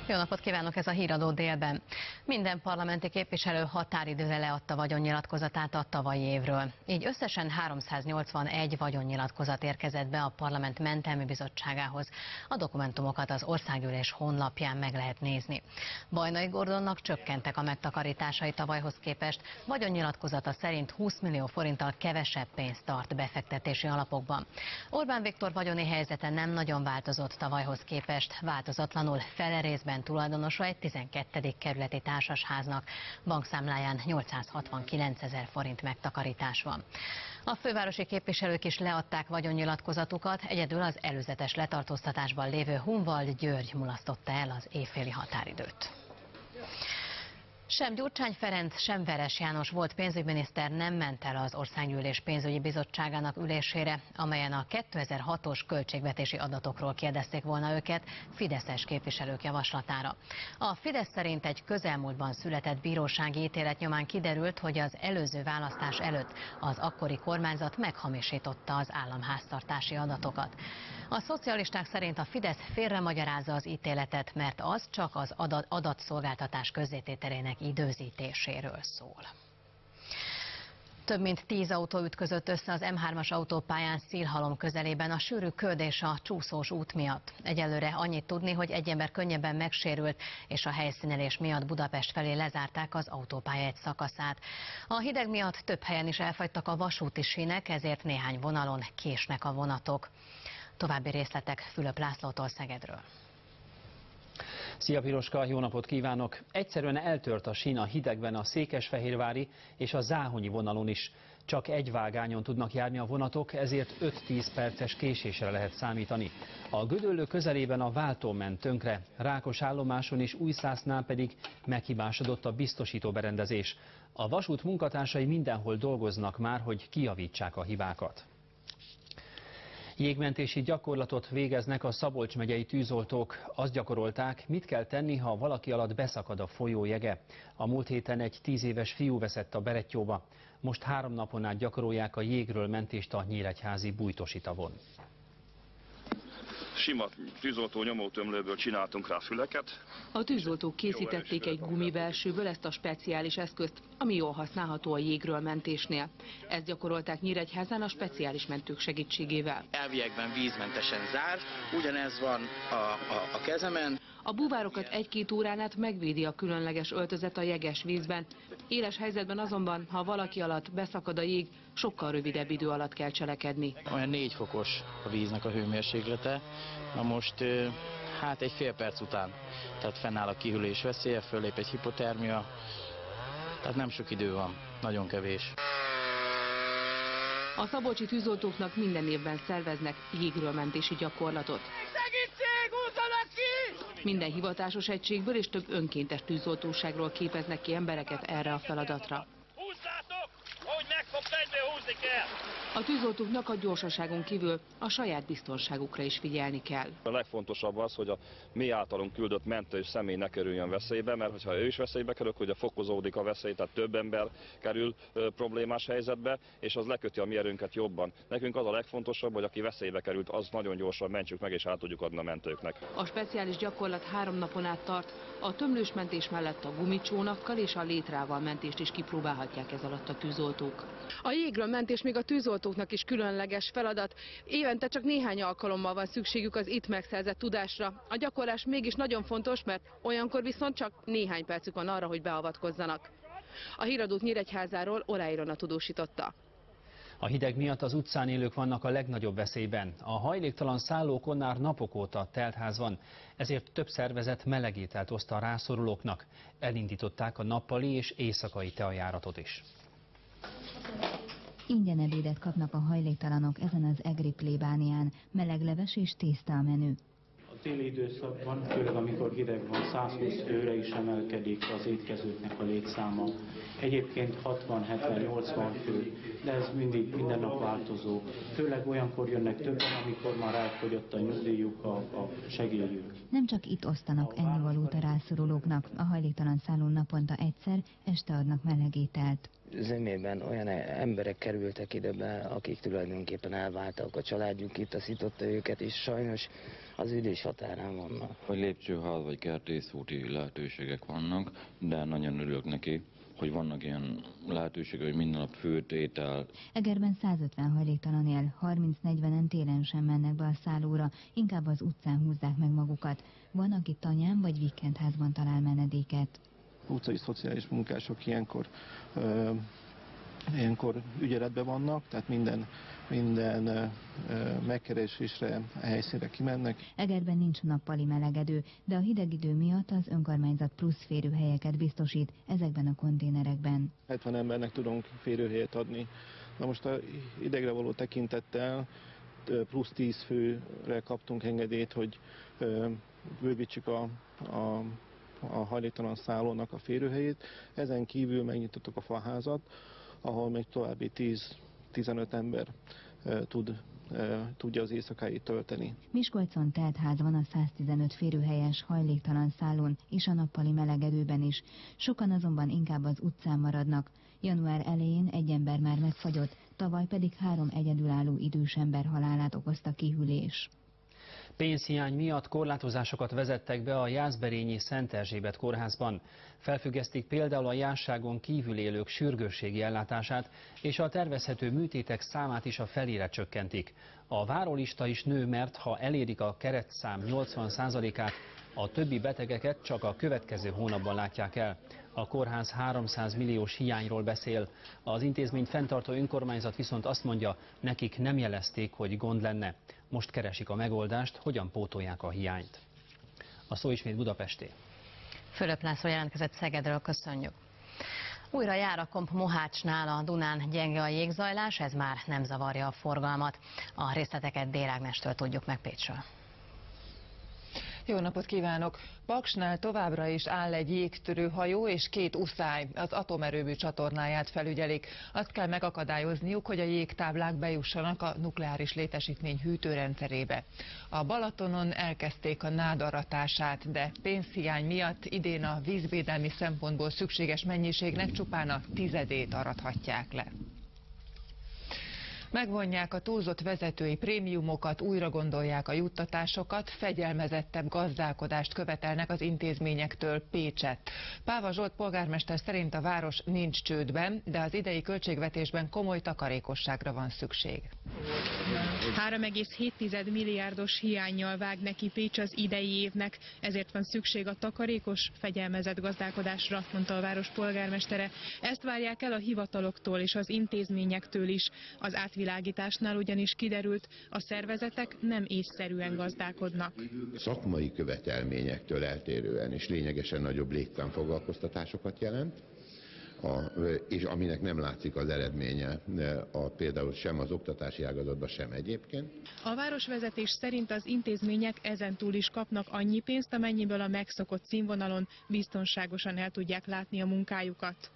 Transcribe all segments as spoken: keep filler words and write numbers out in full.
Jó napot kívánok, ez a Híradó délben. Minden parlamenti képviselő határidőre leadta vagyonnyilatkozatát a tavalyi évről. Így összesen háromszáznyolcvanegy vagyonnyilatkozat érkezett be a Parlament Mentelmi Bizottságához. A dokumentumokat az Országgyűlés honlapján meg lehet nézni. Bajnai Gordonnak csökkentek a megtakarításai tavalyhoz képest. Vagyonnyilatkozata szerint húsz millió forinttal kevesebb pénzt tart befektetési alapokban. Orbán Viktor vagyoni helyzete nem nagyon változott tavalyhoz képest. Változatlanul fele részben tulajdonosa egy tizenkettedik kerületi társasháznak. Bankszámláján nyolcszázhatvankilencezer forint megtakarítás van. A fővárosi képviselők is leadták vagyonnyilatkozatukat, egyedül az előzetes letartóztatásban lévő Hunvald György mulasztotta el az éjféli határidőt. Sem Gyurcsány Ferenc, sem Veres János volt pénzügyminiszter nem ment el az Országgyűlés pénzügyi bizottságának ülésére, amelyen a kétezer-hatos költségvetési adatokról kérdezték volna őket fideszes képviselők javaslatára. A Fidesz szerint egy közelmúltban született bírósági ítélet nyomán kiderült, hogy az előző választás előtt az akkori kormányzat meghamisította az államháztartási adatokat. A szocialisták szerint a Fidesz félremagyarázza az ítéletet, mert az csak az adat, adatszolgáltatás közzétételének időzítéséről szól. Több mint tíz autó ütközött össze az M hármas autópályán Szilhalom közelében a sűrű köd és a csúszós út miatt. Egyelőre annyit tudni, hogy egy ember könnyebben megsérült, és a helyszínelés miatt Budapest felé lezárták az autópálya egy szakaszát. A hideg miatt több helyen is elfagytak a vasúti sínek, ezért néhány vonalon késnek a vonatok. További részletek Fülöp Lászlótól Szegedről. Szia Piroska, jó napot kívánok! Egyszerűen eltört a sín a hidegben a székesfehérvári és a záhonyi vonalon is. Csak egy vágányon tudnak járni a vonatok, ezért öt-tíz perces késésre lehet számítani. A Gödöllő közelében a váltó ment tönkre, Rákos állomáson és Újszásznál pedig meghibásodott a biztosító berendezés. A vasút munkatársai mindenhol dolgoznak már, hogy kijavítsák a hibákat. Jégmentési gyakorlatot végeznek a Szabolcs megyei tűzoltók. Azt gyakorolták, mit kell tenni, ha valaki alatt beszakad a folyó jege. A múlt héten egy tíz éves fiú veszett a Berettyóba. Most három napon át gyakorolják a jégről mentést a nyíregyházi Bújtosi tavon. Sima tűzoltó nyomótömlőből csináltunk rá füleket. A tűzoltók készítették egy gumibelsőből ezt a speciális eszközt, ami jól használható a jégről mentésnél. Ezt gyakorolták Nyíregyházán a speciális mentők segítségével. Elviekben vízmentesen zár, ugyanez van a, a, a kezemen. A búvárokat egy-két órán át megvédi a különleges öltözet a jeges vízben. Éles helyzetben azonban, ha valaki alatt beszakad a jég, sokkal rövidebb idő alatt kell cselekedni. Olyan négy fokos a víznek a hőmérséklete. Na most hát egy fél perc után, tehát fennáll a kihűlés veszélye, fölép egy hipotermia, tehát nem sok idő van, nagyon kevés. A szabolcsi tűzoltóknak minden évben szerveznek jégről mentési gyakorlatot. Minden hivatásos egységből és több önkéntes tűzoltóságról képeznek ki embereket erre a feladatra. Húzzátok, hogy megfogta, egyből húzni kell! A tűzoltóknak a gyorsaságon kívül a saját biztonságukra is figyelni kell. A legfontosabb az, hogy a mi általunk küldött mentős személy ne kerüljön veszélybe, mert ha ő is veszélybe kerül, ugye fokozódik a veszély, tehát több ember kerül ö, problémás helyzetbe, és az leköti a mi erőnket jobban. Nekünk az a legfontosabb, hogy aki veszélybe került, az nagyon gyorsan mentsük meg, és át tudjuk adni a mentőknek. A speciális gyakorlat három napon át tart. A tömlős mentés mellett a gumicsónakkal és a létrával mentést is kipróbálhatják ez alatt a tűzoltók. A jégről mentés még a tűzoltóknak is különleges feladat. Évente csak néhány alkalommal van szükségük az itt megszerzett tudásra. A gyakorlás mégis nagyon fontos, mert olyankor viszont csak néhány percük van arra, hogy beavatkozzanak. A Híradót Nyíregyházáról Oláh Ilona tudósította. A hideg miatt az utcán élők vannak a legnagyobb veszélyben. A hajléktalan szállókon már napok óta teltház van, ezért több szervezet melegételt oszta a rászorulóknak. Elindították a nappali és éjszakai teajáratot is. Ingyen ebédet kapnak a hajléktalanok ezen az egri plébánián, melegleves és tészta a menü. A téli időszakban, főleg amikor hideg van, százhúsz főre is emelkedik az étkezőknek a létszáma. Egyébként hatvan-hetven-nyolcvan fő, de ez mindig minden nap változó. Főleg olyankor jönnek többen, amikor már elfogyott a nyugdíjuk, a, a segélyük. Nem csak itt osztanak ennivalót a rászorulóknak, a hajléktalan szállón naponta egyszer, este adnak melegételt. zömében olyan emberek kerültek ide be, akik tulajdonképpen elváltak, a családjuk itt taszította őket, és sajnos az üdés határán vannak. Hogy lépcsőház vagy kertészúti lehetőségek vannak, de nagyon örülök neki, hogy vannak ilyen lehetőségek, hogy minden nap főt, étel. Egerben százötven hajléktalan él, harminc-negyvenen télen sem mennek be a szállóra, inkább az utcán húzzák meg magukat. Van, aki tanyán vagy vikendházban talál menedéket. Utcai szociális munkások ilyenkor, ö, ilyenkor ügyeletben vannak, tehát minden, minden ö, megkeresésre, a helyszínre kimennek. Egerben nincs nappali melegedő, de a hideg idő miatt az önkormányzat plusz férőhelyeket biztosít ezekben a konténerekben. hetven embernek tudunk férőhelyet adni. Na most a hidegre való tekintettel plusz tíz főre kaptunk engedélyt, hogy ö, bővítsük a, a a hajléktalan szállónak a férőhelyét. Ezen kívül megnyitottuk a faházat, ahol még további tíz-tizenöt ember e, tud, e, tudja az éjszakáit tölteni. Miskolcon teltház van a száztizenöt férőhelyes hajléktalan szállón és a nappali melegedőben is. Sokan azonban inkább az utcán maradnak. Január elején egy ember már megfagyott, tavaly pedig három egyedülálló idős ember halálát okozta kihűlés. Pénzhiány miatt korlátozásokat vezettek be a jászberényi Szent Erzsébet kórházban. Felfüggesztik például a jásságon kívül élők sürgősségi ellátását, és a tervezhető műtétek számát is a felére csökkentik. A várólista is nő, mert ha elérik a keretszám nyolcvan százalékát, a többi betegeket csak a következő hónapban látják el. A kórház háromszáz milliós hiányról beszél. Az intézményt fenntartó önkormányzat viszont azt mondja, nekik nem jelezték, hogy gond lenne. Most keresik a megoldást, hogyan pótolják a hiányt. A szó ismét Budapesté. Fülöp László jelentkezett Szegedről, köszönjük. Újra jár a komp Mohácsnál, a Dunán gyenge a jégzajlás, ez már nem zavarja a forgalmat. A részleteket Dél Ágnestől tudjuk meg Pécsről. Jó napot kívánok! Paksnál továbbra is áll egy jégtörő hajó és két uszály, az atomerőmű csatornáját felügyelik. Azt kell megakadályozniuk, hogy a jégtáblák bejussanak a nukleáris létesítmény hűtőrendszerébe. A Balatonon elkezdték a nád aratását, de pénzhiány miatt idén a vízvédelmi szempontból szükséges mennyiségnek csupán a tizedét arathatják le. Megvonják a túlzott vezetői prémiumokat, újra gondolják a juttatásokat, fegyelmezettebb gazdálkodást követelnek az intézményektől Pécsett. Páva Zsolt polgármester szerint a város nincs csődben, de az idei költségvetésben komoly takarékosságra van szükség. három egész hét milliárdos hiánnyal vág neki Pécs az idei évnek, ezért van szükség a takarékos, fegyelmezett gazdálkodásra, mondta a város polgármestere. Ezt várják el a hivataloktól és az intézményektől is. Az átvilágításnál ugyanis kiderült, a szervezetek nem észszerűen gazdálkodnak. Szakmai követelményektől eltérően és lényegesen nagyobb létszámfoglalkoztatásokat jelent, A, és aminek nem látszik az eredménye a, például sem az oktatási ágazatban, sem egyébként. A városvezetés szerint az intézmények ezentúl is kapnak annyi pénzt, amennyiből a megszokott színvonalon biztonságosan el tudják látni a munkájukat.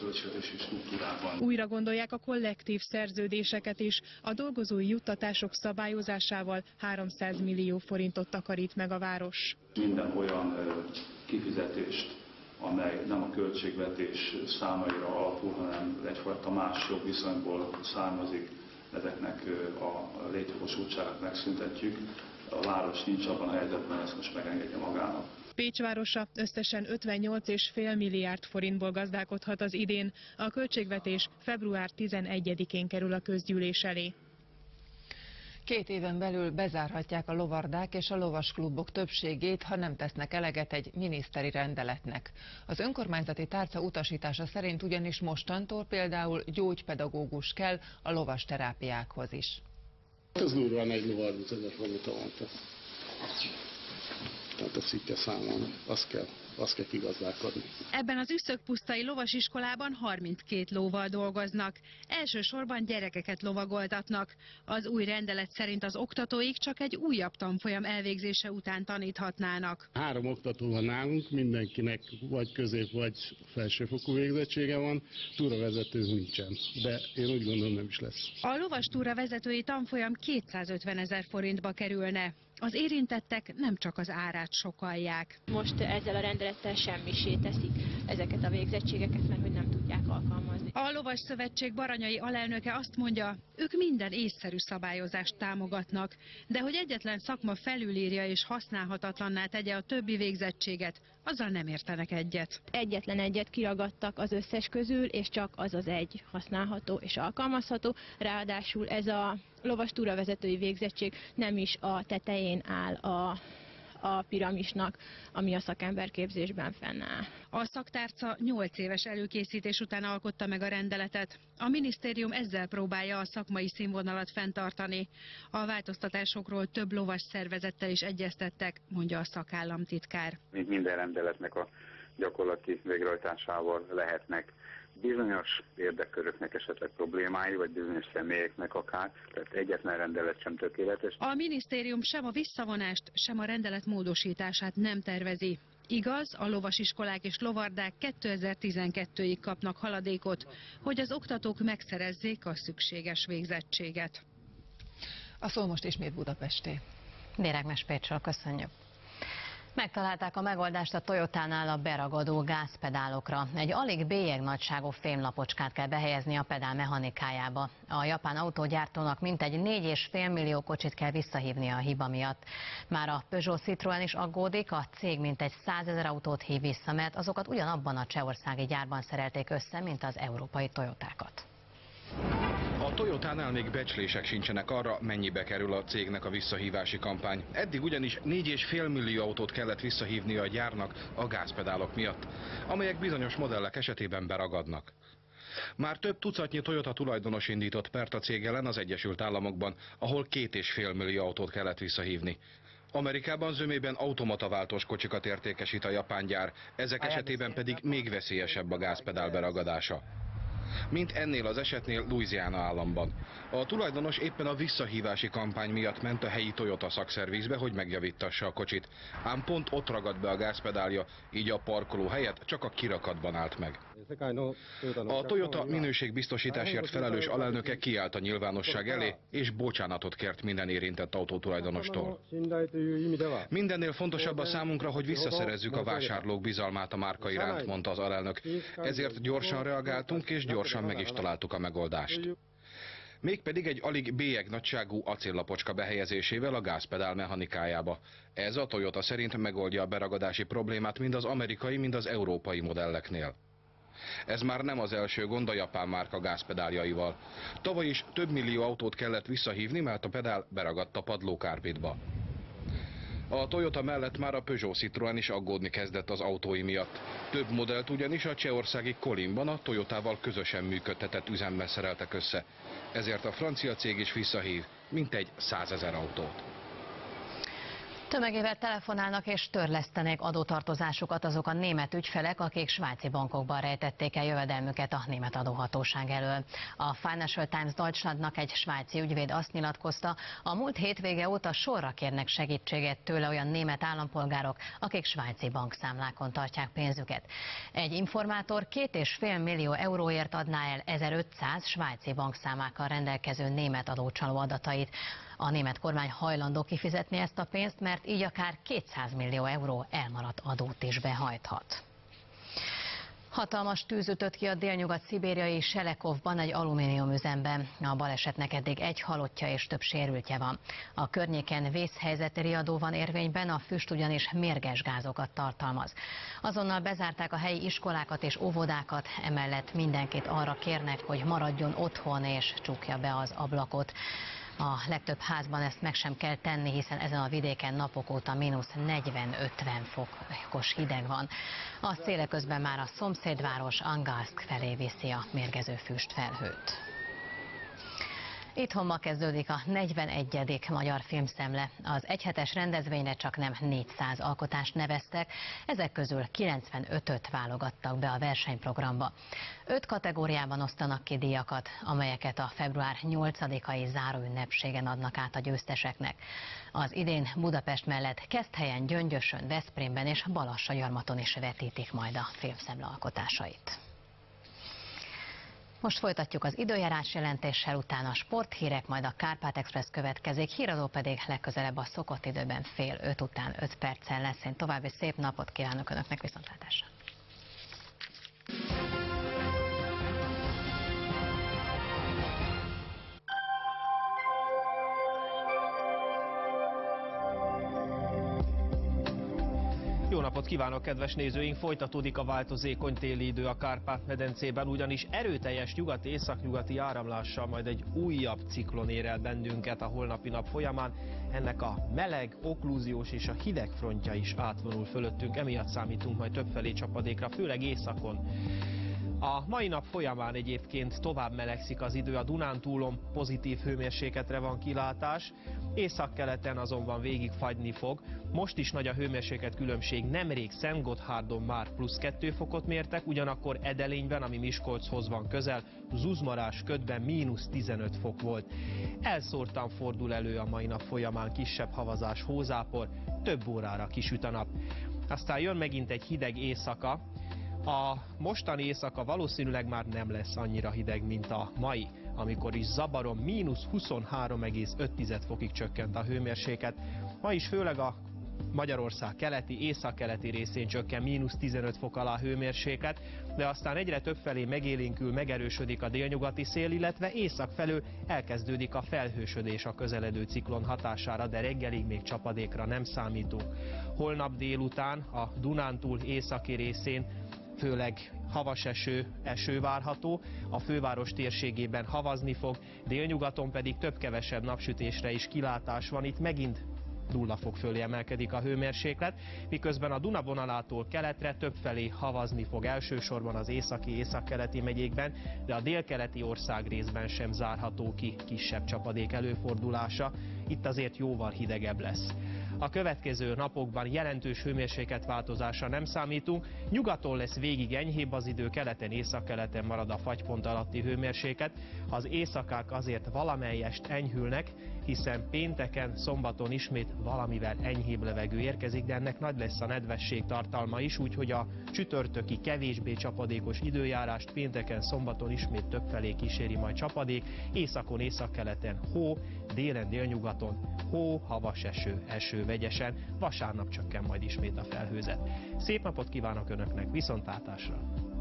Újra gondolják a kollektív szerződéseket is. A dolgozói juttatások szabályozásával háromszáz millió forintot takarít meg a város. Minden olyan kifizetést, amely nem a költségvetés számaira alapul, hanem egyfajta más jogviszonyból származik, ezeknek a létjogosultságát megszüntetjük. A város nincs abban a helyzetben, ezt most megengedje magának. Pécs városa összesen ötvennyolc egész öt milliárd forintból gazdálkodhat az idén. A költségvetés február tizenegyedikén kerül a közgyűlés elé. Két éven belül bezárhatják a lovardák és a lovasklubok többségét, ha nem tesznek eleget egy miniszteri rendeletnek. Az önkormányzati tárca utasítása szerint ugyanis mostantól például gyógypedagógus kell a lovasterápiákhoz is. Ez durván egy lovarút ezer forint havonta. Tehát a szitja számon, azt kell, azt kell kigazdálkodni. Ebben az üszögpusztai lovasiskolában harminckét lóval dolgoznak. Elsősorban gyerekeket lovagoltatnak. Az új rendelet szerint az oktatóik csak egy újabb tanfolyam elvégzése után taníthatnának. Három oktató van nálunk, mindenkinek vagy közép, vagy felsőfokú végzettsége van, túravezető nincsen, de én úgy gondolom nem is lesz. A lovas túravezetői tanfolyam kétszázötven ezer forintba kerülne. Az érintettek nem csak az árát sokallják. Most ezzel a rendelettel semmisé teszik ezeket a végzettségeket, mert hogy nem tudják alkalmazni. A Lovas Szövetség baranyai alelnöke azt mondja, ők minden észszerű szabályozást támogatnak, de hogy egyetlen szakma felülírja és használhatatlanná tegye a többi végzettséget, azzal nem értenek egyet. Egyetlen egyet kiragadtak az összes közül, és csak az az egy használható és alkalmazható. Ráadásul ez a lovas túravezetői végzettség nem is a tetején áll a a piramisnak, ami a szakemberképzésben fennáll. A szaktárca nyolc éves előkészítés után alkotta meg a rendeletet. A minisztérium ezzel próbálja a szakmai színvonalat fenntartani. A változtatásokról több lovas szervezettel is egyeztettek, mondja a szakállamtitkár. Mint minden rendeletnek a gyakorlati végrehajtásával lehetnek bizonyos érdekköröknek esetleg problémái, vagy bizonyos személyeknek akár, tehát egyetlen rendelet sem tökéletes. A minisztérium sem a visszavonást, sem a rendelet módosítását nem tervezi. Igaz, a lovasiskolák és lovardák kétezer-tizenkettőig kapnak haladékot, hogy az oktatók megszerezzék a szükséges végzettséget. A szó most ismét Budapesté. Déregnes Pécsről köszönjük. Megtalálták a megoldást a Toyotánál a beragadó gázpedálokra. Egy alig bélyegnagyságú fémlapocskát kell behelyezni a pedál mechanikájába. A japán autógyártónak mintegy négy és fél millió kocsit kell visszahívnia a hiba miatt. Már a Peugeot Citroën is aggódik, a cég mintegy százezer autót hív vissza, mert azokat ugyanabban a csehországi gyárban szerelték össze, mint az európai Toyotákat. A Toyotánál még becslések sincsenek arra, mennyibe kerül a cégnek a visszahívási kampány. Eddig ugyanis négy és fél millió autót kellett visszahívnia a gyárnak a gázpedálok miatt, amelyek bizonyos modellek esetében beragadnak. Már több tucatnyi Toyota tulajdonos indított pert a cég ellen az Egyesült Államokban, ahol két és fél millió autót kellett visszahívni. Amerikában zömében automataváltós kocsikat értékesít a japán gyár, ezek esetében pedig még veszélyesebb a gázpedál beragadása, mint ennél az esetnél Louisiana államban. A tulajdonos éppen a visszahívási kampány miatt ment a helyi Toyota szakszervizbe, hogy megjavítassa a kocsit. Ám pont ott ragadt be a gázpedálja, így a parkoló helyett csak a kirakatban állt meg. A Toyota minőségbiztosításért felelős alelnöke kiállt a nyilvánosság elé, és bocsánatot kért minden érintett autótulajdonostól. Mindennél fontosabb a számunkra, hogy visszaszerezzük a vásárlók bizalmát a márka iránt, mondta az alelnök. Ezért gyorsan reagáltunk, és gyorsan meg is találtuk a megoldást. Mégpedig egy alig bélyegnagyságú acéllapocska behelyezésével a gázpedál mechanikájába. Ez a Toyota szerint megoldja a beragadási problémát mind az amerikai, mind az európai modelleknél. Ez már nem az első gond a japán márka gázpedáljaival. Tavaly is több millió autót kellett visszahívni, mert a pedál beragadt a padlókárpitba. A Toyota mellett már a Peugeot Citroën is aggódni kezdett az autói miatt. Több modellt ugyanis a csehországi Kolinban a Toyotával közösen működtetett üzemben szereltek össze. Ezért a francia cég is visszahív mintegy százezer autót. Tömegével telefonálnak és törlesztenék adótartozásukat azok a német ügyfelek, akik svájci bankokban rejtették el jövedelmüket a német adóhatóság elől. A Financial Times Deutschlandnak egy svájci ügyvéd azt nyilatkozta, a múlt hétvége óta sorra kérnek segítséget tőle olyan német állampolgárok, akik svájci bankszámlákon tartják pénzüket. Egy informátor két és fél millió euróért adná el ezerötszáz svájci bankszámlákkal rendelkező német adócsaló adatait. A német kormány hajlandó kifizetni ezt a pénzt, mert így akár kétszáz millió euró elmaradt adót is behajthat. Hatalmas tűz ütött ki a délnyugat-szibériai Selekovban egy alumíniumüzemben. A balesetnek eddig egy halottja és több sérültje van. A környéken vészhelyzeti riadó van érvényben, a füst ugyanis mérges gázokat tartalmaz. Azonnal bezárták a helyi iskolákat és óvodákat, emellett mindenkit arra kérnek, hogy maradjon otthon és csukja be az ablakot. A legtöbb házban ezt meg sem kell tenni, hiszen ezen a vidéken napok óta mínusz negyven-ötven fokos hideg van. A széle közben már a szomszédváros Angarszk felé viszi a mérgező füstfelhőt. Itthon ma kezdődik a negyvenegyedik Magyar Filmszemle. Az egyhetes rendezvényre csak nem négyszáz alkotást neveztek, ezek közül kilencvenötöt válogattak be a versenyprogramba. Öt kategóriában osztanak ki díjakat, amelyeket a február nyolcadikai záróünnepségen adnak át a győzteseknek. Az idén Budapest mellett Keszthelyen, Gyöngyösön, Veszprémben és Balassagyarmaton is vetítik majd a filmszemle alkotásait. Most folytatjuk az időjárás jelentéssel, utána a sporthírek, majd a Kárpát Express következik, híradó pedig legközelebb a szokott időben fél öt után öt perccel lesz. Én további szép napot kívánok Önöknek, viszontlátásra! Jó napot kívánok, kedves nézőink! Folytatódik a változékony téli idő a Kárpát-medencében, ugyanis erőteljes nyugati-északnyugati áramlással majd egy újabb ciklon ér el bennünket a holnapi nap folyamán. Ennek a meleg, oklúziós és a hideg frontja is átvonul fölöttünk, emiatt számítunk majd többfelé csapadékra, főleg északon. A mai nap folyamán egyébként tovább melegszik az idő, a Dunántúlon pozitív hőmérsékletre van kilátás, északkeleten azonban végig fagyni fog. Most is nagy a hőmérséklet különbség, nemrég Szentgotthárdon már plusz kettő fokot mértek, ugyanakkor Edelényben, ami Miskolchoz van közel, Zuzmarás ködben mínusz tizenöt fok volt. Elszórtan fordul elő a mai nap folyamán kisebb havazás, hózápor, több órára kisüt a nap. Aztán jön megint egy hideg éjszaka. A mostani éjszaka valószínűleg már nem lesz annyira hideg, mint a mai, amikor is Zabaron mínusz huszonhárom egész öt fokig csökkent a hőmérséklet. Ma is főleg a Magyarország keleti, északkeleti részén csökken mínusz tizenöt fok alá hőmérséklet, de aztán egyre többfelé megélénkül, megerősödik a délnyugati szél, illetve észak felől elkezdődik a felhősödés a közeledő ciklon hatására, de reggelig még csapadékra nem számítunk. Holnap délután a Dunántúl északi részén főleg havas eső, eső várható, a főváros térségében havazni fog, délnyugaton pedig több-kevesebb napsütésre is kilátás van, itt megint nulla fok fölé emelkedik a hőmérséklet, miközben a Duna vonalától keletre többfelé havazni fog, elsősorban az északi, északkeleti megyékben, de a délkeleti országrészben sem zárható ki kisebb csapadék előfordulása, itt azért jóval hidegebb lesz. A következő napokban jelentős hőmérsékletváltozásra nem számítunk, nyugaton lesz végig enyhébb az idő, keleten, északkeleten marad a fagypont alatti hőmérséklet, az éjszakák azért valamelyest enyhülnek, hiszen pénteken, szombaton ismét valamivel enyhébb levegő érkezik, de ennek nagy lesz a nedvesség tartalma is, úgyhogy a csütörtöki kevésbé csapadékos időjárást pénteken, szombaton ismét többfelé kíséri majd csapadék, északon, északkeleten hó, délen, délnyugaton hó, havas eső, eső vegyesen, vasárnap csökken majd ismét a felhőzet. Szép napot kívánok Önöknek, viszontlátásra!